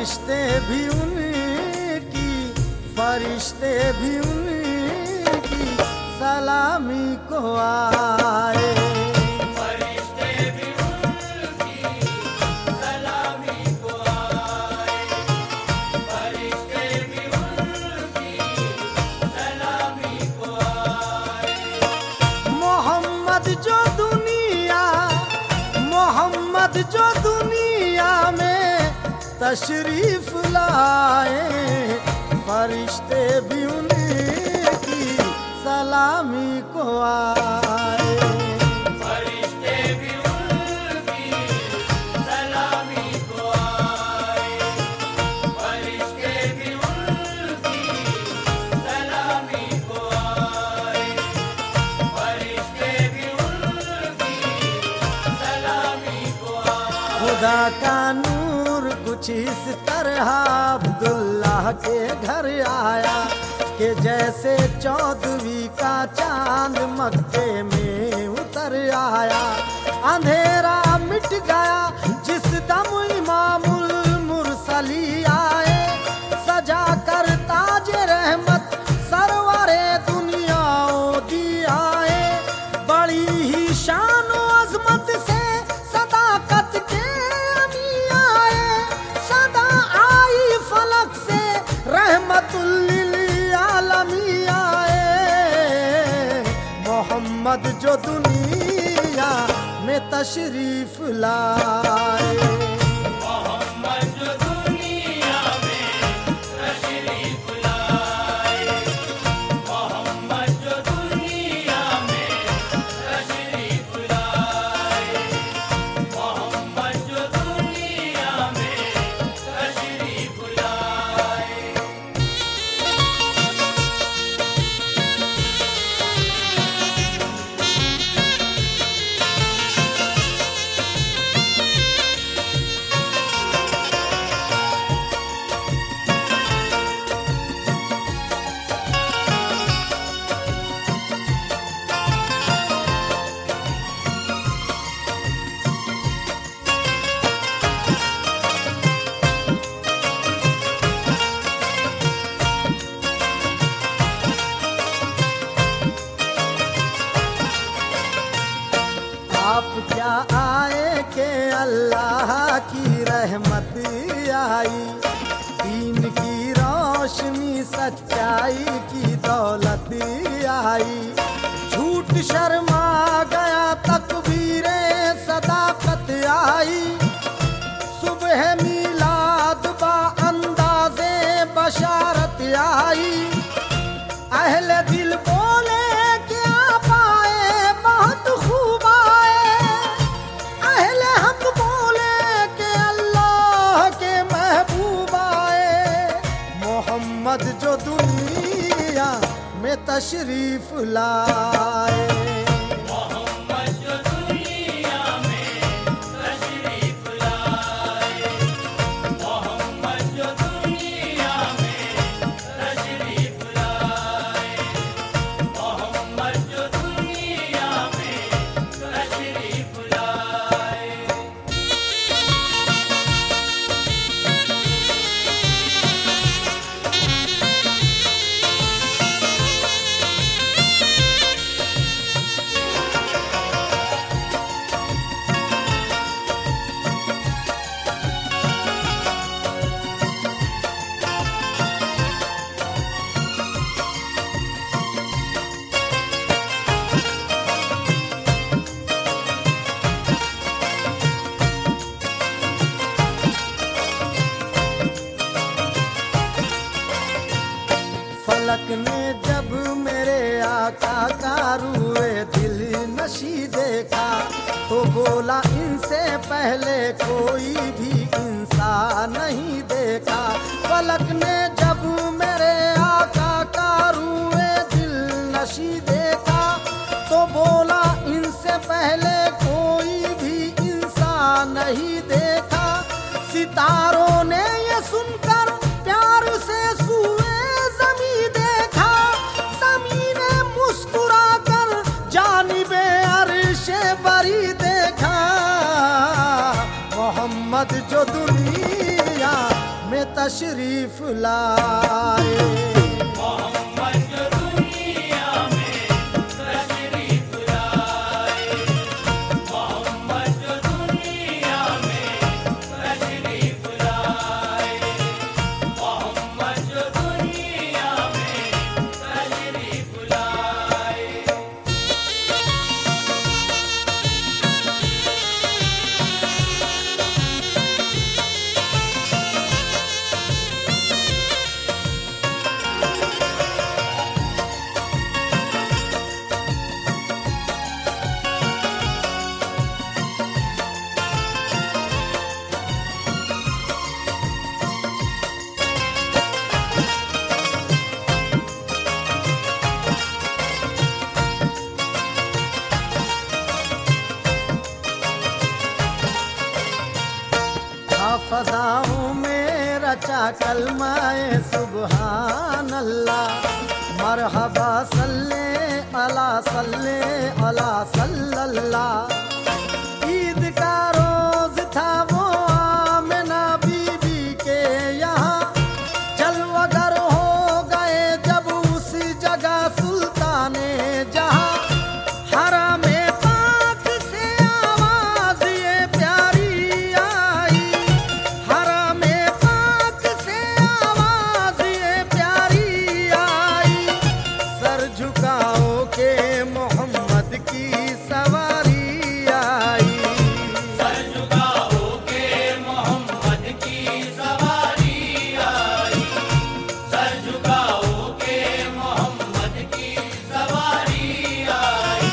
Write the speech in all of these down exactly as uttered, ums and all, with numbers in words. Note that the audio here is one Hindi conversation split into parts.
फरिश्ते भी उनकी फरिश्ते भी उनकी सलामी को आए। फरिश्ते भी उनकी सलामी को आए। फरिश्ते भी उनकी सलामी को आए। मोहम्मद जो दुनिया मोहम्मद जो दुनिया में तशरीफ लाए, फरिश्ते भी उनकी सलामी को आए। फरिश्ते भी उनकी सलामी को आए। फरिश्ते भी उनकी सलामी को आए। फरिश्ते भी उनकी सलामी को आए। खुदा का नूर कुछ इस तरह अब्दुल्लाह के घर आया कि जैसे चौदहवीं का चांद मक्के में उतर आया। अंधेरा मिट गया जिस दम इमामुल मुरसली आए, सजा कर ताज रहमत सरवरे दुनिया दी आए। बड़ी ही शान व अजमत से सदाकत के अमी आए, सदा आई फलक से रहमतुल लिल आलमी आए। मोहम्मद जो दुनिया में तशरीफ लाए। मोहम्मद जो दुनिया में तशरीफ लाए। मोहम्मद जो दुनिया में तशरीफ लाए। मोहम्मद जो दुनिया में तशरीफ लाए। आप क्या आए के अल्लाह की रहमत आई, दीन की रोशनी सच्चाई की दौलत आई। झूठ शर्मा गया तकबीरे सदाकत आई, सुबह मिलाद बा अंदाज़े बशारत आई। अहले दिल बोले क्या पाए बहुत खूब आए, अहले हक बोले के अल्लाह के महबूब आए। मोहम्मद जो दुनिया में तशरीफ लाए। मोहम्मद जो दुनिया में तशरीफ लाए। मोहम्मद जो दुनिया में तशरीफ लाए। मोहम्मद जो दुनिया में तशरीफ लाए। फलक ने जब मेरे आका का रूए दिल नशी देखा, तो बोला इनसे पहले कोई भी इंसान नहीं देखा। फलक ने जब मेरे आका का रूए दिल नशी देखा, तो बोला इनसे पहले कोई भी इंसान नहीं देखा। सितारों ने ये सुनकर प्यार से सूए ज़मीं देखा, ज़मीं ने मुस्कुरा कर जानिबे अर्शे बरी देखा। मोहम्मद जो दुनिया में तशरीफ लाए। मोहम्मद जो दुनिया में तशरीफ लाए, मोहम्मद जो दुनिया में तशरीफ लाए, मोहम्मद जो दुनिया में तशरीफ लाए। फज़ाओं में रचा कलमाए सुबहान अल्लाह, मरहबा सल्ले अला सल्ले अला सल्लल्लाह। ईद का रोज था वो आमिना बीबी के यहाँ, जलवगर हो गए जब उस जगह सुल्ताने जहाँ। हरामे पाक से आवाज ये प्यारी आई, हरामे पाक से आवाज ये प्यारी आई। सर झुकाओ के मोहम्मद की सवारी आई, सर झुकाओ के मोहम्मद की सवारी आई, सर झुकाओ के मोहम्मद की सवारी आई।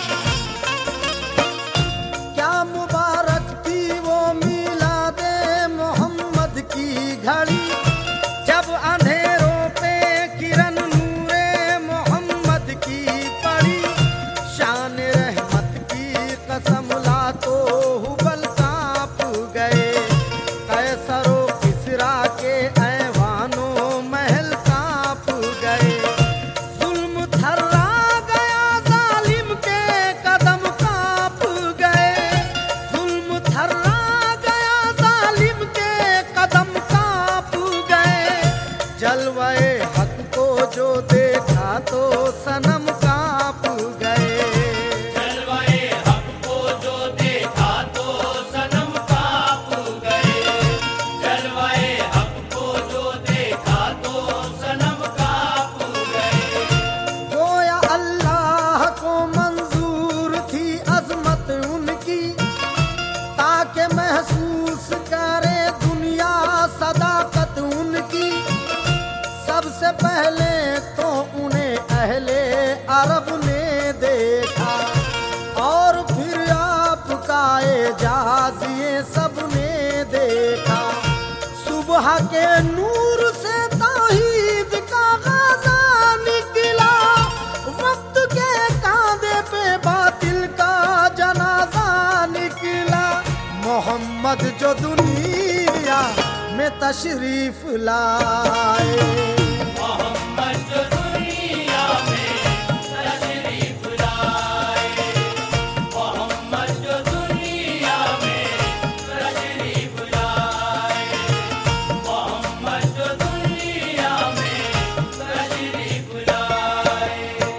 क्या मुबारक थी वो मिलादे मोहम्मद की घड़ी, जब अंधेरों पे किरण नूरे मोहम्मद की पड़ी। शान रहमत की कसम ला तो हुबल कांप गए, कैसरो किसरा के ऐवानों महल कांप गए। जुल्म थर्रा गया जालिम के कदम कांप गए, जुल्म थर्रा गया जालिम के कदम कांप गए। जलवाए हक को जो देखा तो सनम कांप गए। जलवाए हक को जो देखा तो सनम कांप गए, जलवाए हक को जो देखा तो सनम कांप गए। गोया अल्लाह को मंजूर थी अजमत उनकी, ताकि महसूस करे दुनिया सदाकत उनकी। सबसे पहले तो उन्हें अहले अरब ने देखा, और फिर आपका एजाज ये सब ने देखा। सुबह के नूर से तौहीद का गाजा निकला, वक्त के कांधे पे बातिल का जनाजा निकला। मोहम्मद जो दुनिया में तशरीफ लाए, मोहम्मद जो दुनिया में तशरीफ लाए, मोहम्मद जो दुनिया में तशरीफ लाए, मोहम्मद जो दुनिया में तशरीफ लाए।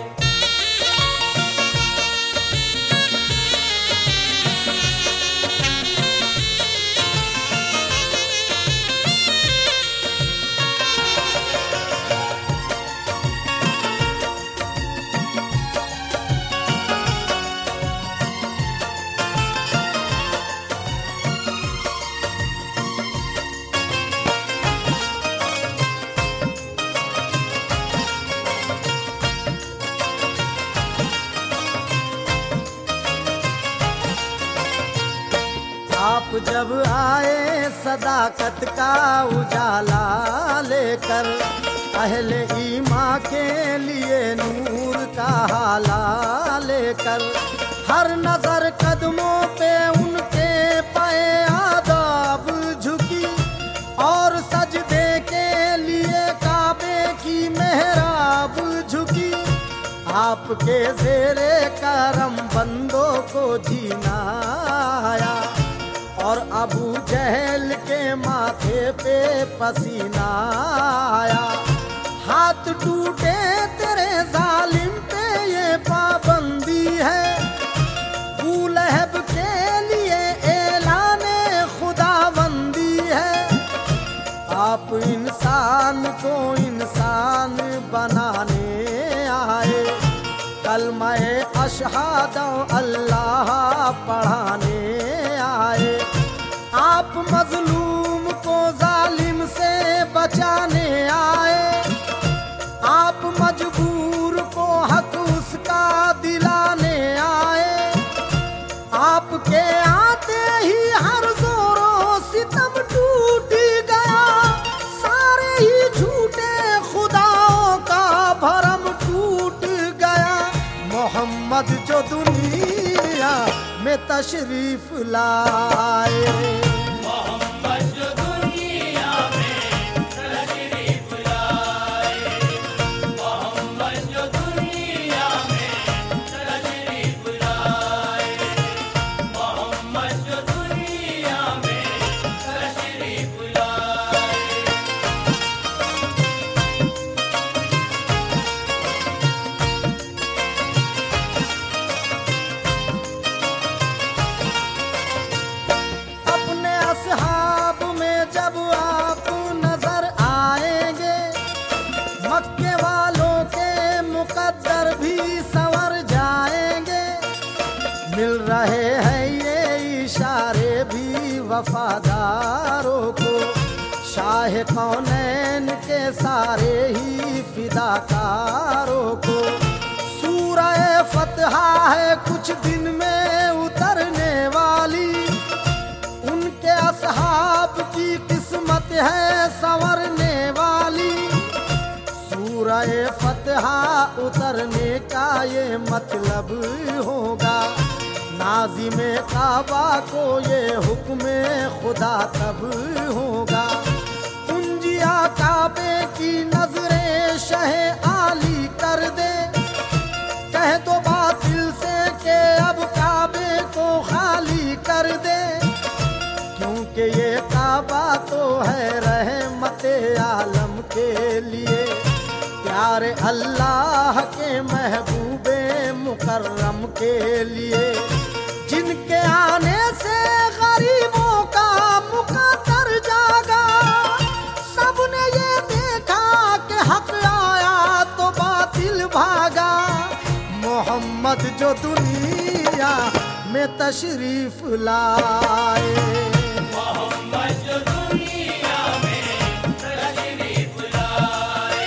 आप जब आए सदाकत का उजाला लेकर, अहले ईमा के लिए नूर का हाला लेकर। हर नजर कदमों पे उनके पाए आदाब झुकी, और सजदे के लिए काबे की मेहराब झुकी। आपके ज़ेरे करम बंदों को जीना आया, और अबू जहल के माथे पे पसीना आया। हाथ टूटे तेरे जालिम पे ये पाबंदी है, अबू लहब के लिए ऐलाने खुदाबंदी है। आप इंसान को इंसान बनाने आए, कलमाए अशहादो अल्लाह पढ़ाने आए। आप मजलूम को जालिम से बचाने आए, आप मजबूर को हक उसका दिलाने आए। आपके आते ही हर जोरों सितम टूट गया, सारे ही झूठे खुदाओं का भरम टूट गया। मोहम्मद जो दुनिया में तशरीफ लाए, मोहम्मद जो दुनिया में तशरीफ लाए, मोहम्मद जो दुनिया में तशरीफ लाए, मोहम्मद जो दुनिया में तशरीफ लाए। अपने असहाब में जब आप नजर आएंगे, मक्के वालों के मुकद्दर भी संवर जाएंगे। मिल रहे हैं ये इशारे भी वफादारों को, शाह कौनैन के सारे ही फिदाकारों को। सूरह फतहा है कुछ दिन में उतरने वाली, उनके असहाब की किस्मत है संवरने वाली। सूरह फतहा उतरने का ये मतलब होगा, नाज़िमे काबा को ये हुक्म खुदा तब होगा। कुंजिया काबे की नजरें शह आली कर दे, कह दो बातिल से के अब काबे को खाली कर दे। क्योंकि ये काबा तो है रहमते आलम के लिए, प्यारे अल्लाह के महबूबे मुकर्रम के लिए। जिनके आने से गरीबों का मुकद्दर जागा, सबने ये देखा कि हक आया तो बातिल भागा। मोहम्मद जो दुनिया में तशरीफ लाए, मोहम्मद जो दुनिया में तशरीफ लाए,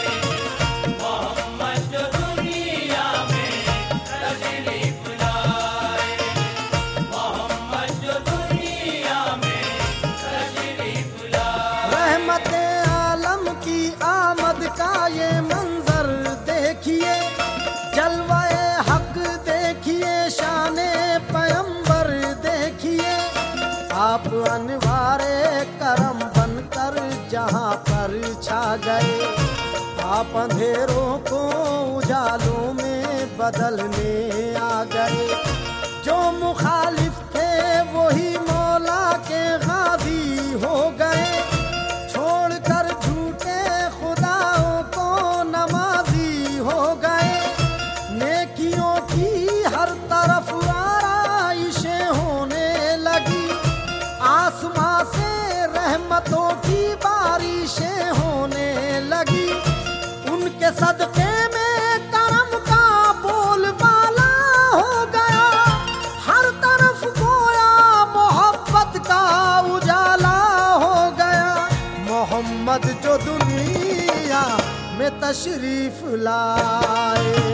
मोहम्मद जो दुनिया में तशरीफ लाए, मोहम्मद जो दुनिया में तशरीफ लाए। रहमते आलम की आमद का ये मंजर देखिए, जलवाए हक देखिए, शाने पैगंबर देखिए। आप अनवारे करम बनकर जहां पर छा गए, आप अंधेरों को उजालों में बदलने आ गए। जो मुखालिफ थे वही मौला के गाजी हो गए, छोड़कर झूठे खुदाओं को नमाजी हो गए। नेकियों की हर तरफ आराइशें होने लगी, आसमां से रहमतों की बारिशें होने लगी। उनके सदके में करम का बोलबाला हो गया, हर तरफ गोया मोहब्बत का उजाला हो गया। मोहम्मद जो दुनिया में तशरीफ लाए,